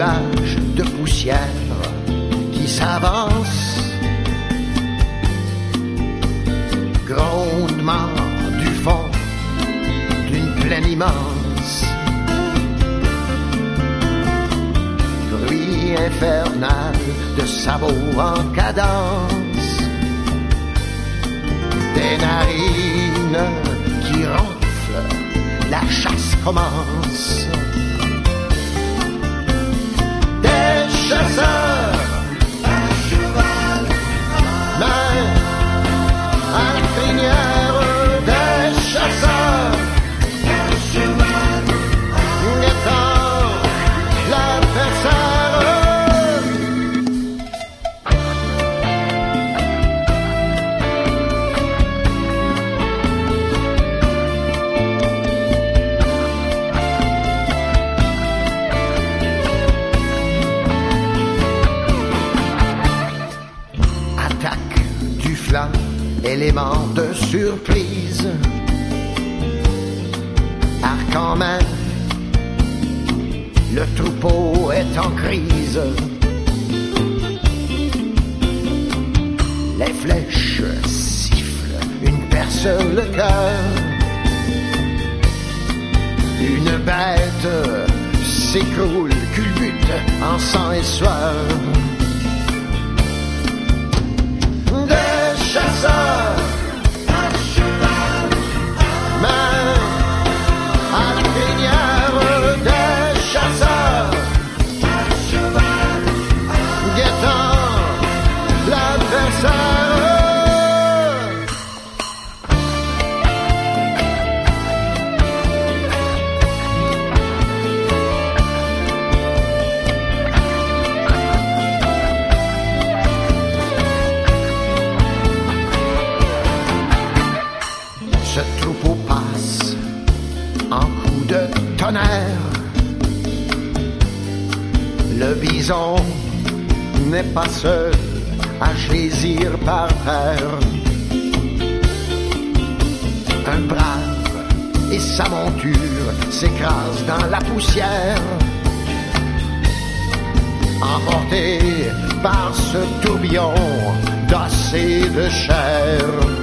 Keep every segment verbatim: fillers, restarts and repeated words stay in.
nuages de poussière qui s'avancent, grondement du fond d'une plaine immense, bruit infernal de sabots en cadence, des narines qui ronflent, la chasse commence. Des chasseurs à cheval, main à la crinière, des chasseurs à cheval, guettant l'adversaire. Élément de surprise, arc en main, le troupeau est en crise. Les flèches sifflent, une perce le cœur. Une bête s'écroule, culbute en sang et sueur. Des chasseurs à cheval, main à la crinière, des chasseurs à cheval, guettant l'adversaire. Le bison n'est pas seul à saisir par terre. Un brave et sa monture s'écrasent dans la poussière, emportés par ce tourbillon d'os et de chair.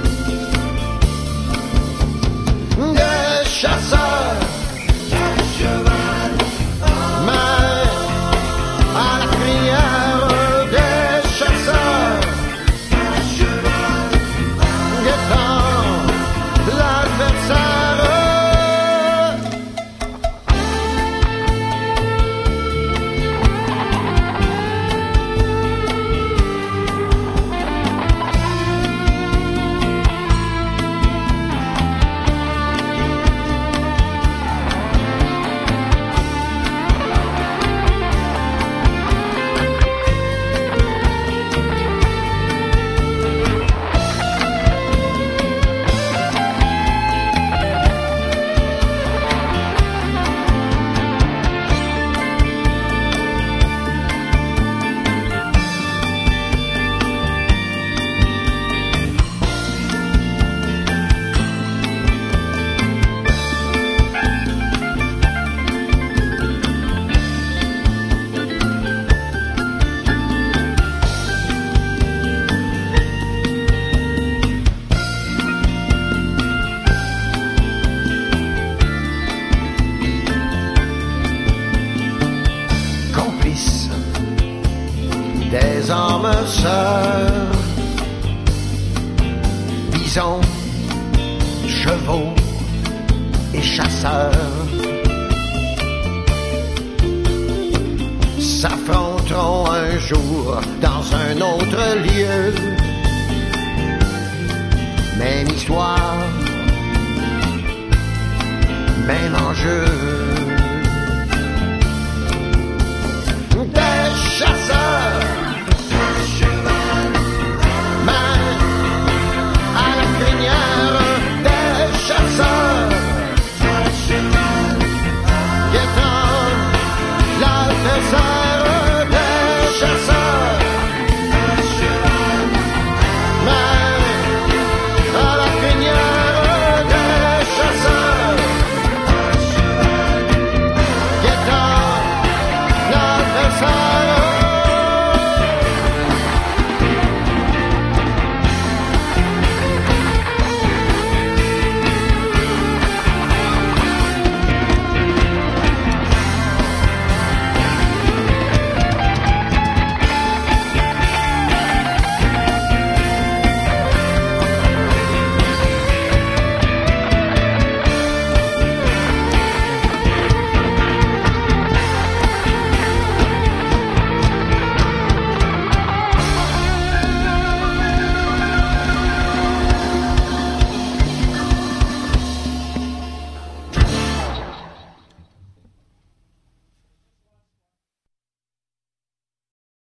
Des chasseurs à cheval, main à la crinière, des chasseurs à cheval, guettant l'adversaire. Des âmes sœurs, bisons, chevaux et chasseurs s'affronteront un jour dans un autre lieu. Même histoire, même enjeu.